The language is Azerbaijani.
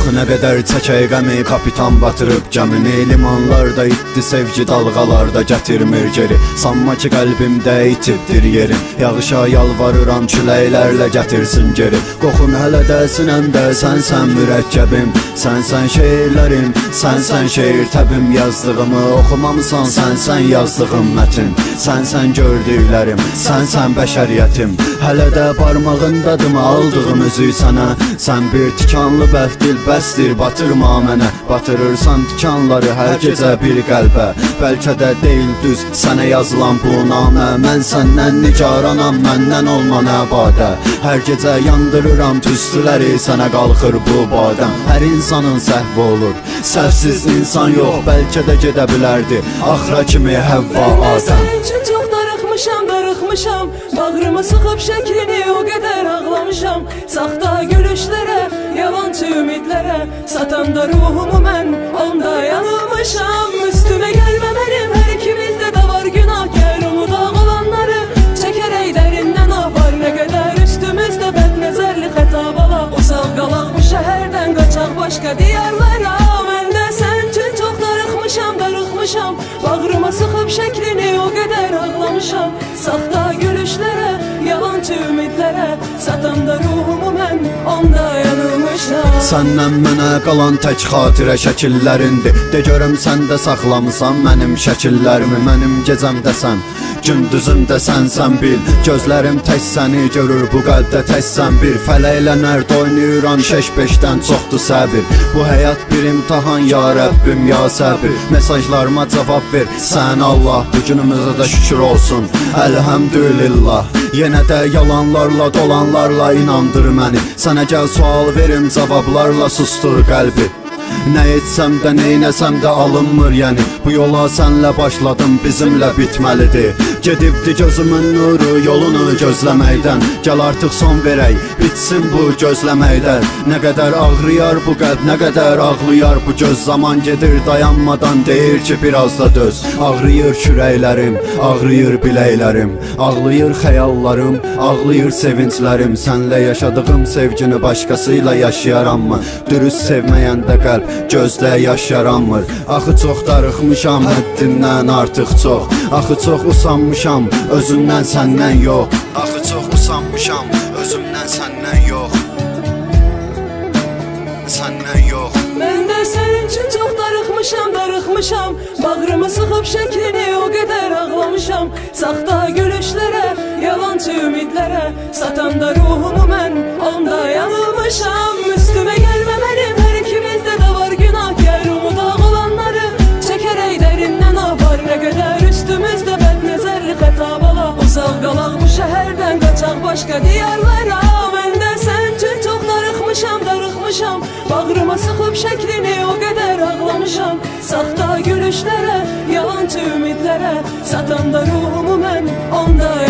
Axı nə qədər çəkək qəmi kapitan batırıb gəmini. Limanlarda itdi sevgi dalğalarda gətirmir geri. Sanma ki qəlbimdə itibdir yerim. Yağışa yalvarıram küləklərlə gətirsin geri. Qoxun hələ də sinəmdə sənsən mürəkkəbim. Sənsən şeirlərim, sənsən şeir təbim. Yazdığımı oxumamısan, sənsən yazdığım mətin. Sənsən gördüklərim, sənsən bəşəriyyətim. Hələ də barmağındadım aldığım üzük sənə. Sən bir tikanlı bəfdil bəsdir, batırma mənə. Batırırsan tikanları hər gecə bir qəlbə. Bəlkə də deyil düz sənə yazılan bu namə. Mən səndən nigaranam, məndən olma nəbadə. Hər gecə yandırıram tüstüləri, sənə qalxır bu badəm. Hər insanın səhvi olur, səhvsiz insan yox. Bəlkə də gedə bilərdi axıra kimi Həvva Adəm. Sənin üçün çox darıxmışam, bağrımı sıxıb şəklini o qədər ağlamışam. Saxta gülüşlərə, yalançı ümidlərə satanda ruhumu mən onda yanılmışam. Üstümə gəlmə mənim, hər ikimizdə də var günah. Gəl unudaq olanları, çəkərək dərindən var. Nə qədər üstümüzdə bədnəzərli xəta bala. Uzaq qalaq bu şəhərdən, qaçaq başqa diyarlara. Mən də sənin üçün çox darıxmışam. Bağrıma sıxıb şəklini o qədər ağlamışam. Saxta gülüşlərə, yalançı ümidlərə satanda ruhumu mən onda yanılmışam. Səndən mənə qalan tək xatirə şəkillərindir. De görüm sən də saxlamısan mənim şəkillərimi. Mənim gecəmdəsən, gündüzümdəsən sən bil. Gözlərim tək səni görür, bu qəlbdə tək sən bir. Fələklə nərd oynayıram, 5-5-dən çoxdur səbir. Bu həyat bir imtahan ya Rəbbim ya səbir. Mesajlarıma cavab ver sən Allah, bu günümüzə də şükür olsun əlhəmdülillah. Yenə də yalanlarla dolanlarla inandır məni. Sənə gəl sual verim cavablarla sustur qəlbi. Nə etsəm də neynəsəm də alınmır yəni. Bu yola sənlə başladım, bizimlə bitməlidir. Gedibdi gözümün nuru yolunu gözləməkdən. Gəl artıq son verək, bitsin bu gözləməkdən. Nə qədər ağrıyar bu qəlb, nə qədər ağlayar bu göz. Zaman gedir dayanmadan, deyir ki biraz da döz. Ağrıyır kürəklərim, ağrıyır biləklərim. Ağlayır xəyallarım, ağlayır sevinclərim. Sənlə yaşadığım sevgini başqasıyla yaşayaram-mı? Dürüst sevməyəndə qəlb gözdə yaş yaranmır. Axı çox darıxmışam, həddindən artıq çox. Axı çox usanmışam, özümdən səndən yox. Axı çox usanmışam, özümdən səndən yox. Səndən yox. Mən də sənin üçün çox darıxmışam. Bağrımı sıxıb şəklini o qədər ağlamışam. Saxta gülüşlərə, yalançı ümidlərə satanda ruhumu mən onda yanılmışam. Üstümə gəlmə mənim, hər ikimizdə də var günah. Gəl unudaq olanları, çəkərək dərindən var. Nə qədər üstümüzdə bədnəzərli xəta bala. Uzaq qalaq bu şəhərdən, qaçaq başqa diyarlara. Mən də sənin üçün çox darıxmışam. Bağrıma sıxıb şəklini o qədər ağlamışam. Saxta gülüşlərə, yalançı ümidlərə satanda ruhumu mən onda